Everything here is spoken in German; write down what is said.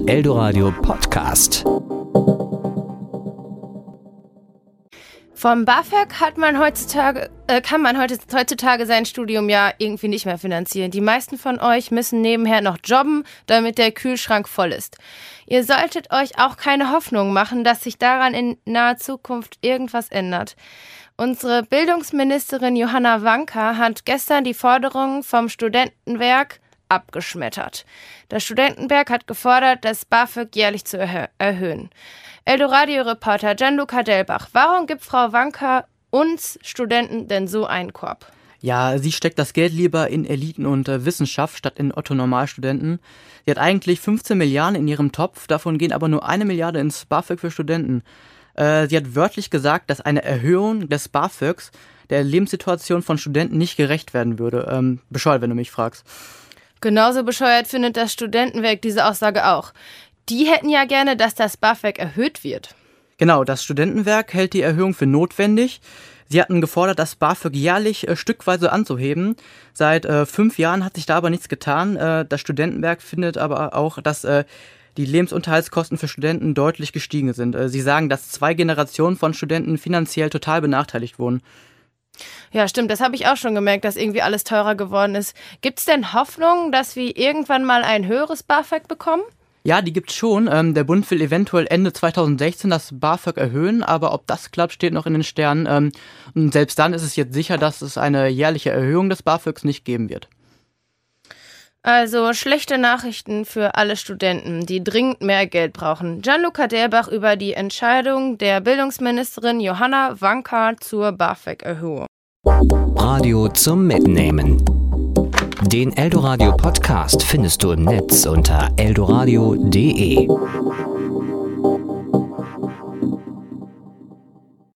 Eldoradio Podcast. Vom BAföG kann man heutzutage sein Studium ja irgendwie nicht mehr finanzieren. Die meisten von euch müssen nebenher noch jobben, damit der Kühlschrank voll ist. Ihr solltet euch auch keine Hoffnung machen, dass sich daran in naher Zukunft irgendwas ändert. Unsere Bildungsministerin Johanna Wanka hat gestern die Forderungen vom Studentenwerk abgeschmettert. Das Studentenwerk hat gefordert, das BAföG jährlich zu erhöhen. Eldoradio-Reporter Gianluca Delbach, warum gibt Frau Wanka uns Studenten denn so einen Korb? Ja, sie steckt das Geld lieber in Eliten und Wissenschaft statt in Otto-Normalstudenten. Sie hat eigentlich 15 Milliarden in ihrem Topf, davon gehen aber nur 1 Milliarde ins BAföG für Studenten. Sie hat wörtlich gesagt, dass eine Erhöhung des BAföGs der Lebenssituation von Studenten nicht gerecht werden würde. Bescheuert, wenn du mich fragst. Genauso bescheuert findet das Studentenwerk diese Aussage auch. Die hätten ja gerne, dass das BAföG erhöht wird. Genau, das Studentenwerk hält die Erhöhung für notwendig. Sie hatten gefordert, das BAföG jährlich stückweise anzuheben. Seit 5 Jahren hat sich da aber nichts getan. Das Studentenwerk findet aber auch, dass die Lebensunterhaltskosten für Studenten deutlich gestiegen sind. Sie sagen, dass 2 Generationen von Studenten finanziell total benachteiligt wurden. Ja, stimmt, das habe ich auch schon gemerkt, dass irgendwie alles teurer geworden ist. Gibt es denn Hoffnung, dass wir irgendwann mal ein höheres BAföG bekommen? Ja, die gibt's schon. Der Bund will eventuell Ende 2016 das BAföG erhöhen, aber ob das klappt, steht noch in den Sternen. Und selbst dann ist es jetzt sicher, dass es eine jährliche Erhöhung des BAföGs nicht geben wird. Also schlechte Nachrichten für alle Studenten, die dringend mehr Geld brauchen. Gianluca Delbach über die Entscheidung der Bildungsministerin Johanna Wanka zur BAföG-Erhöhung. Radio zum Mitnehmen. Den Eldoradio Podcast findest du im Netz unter eldoradio.de.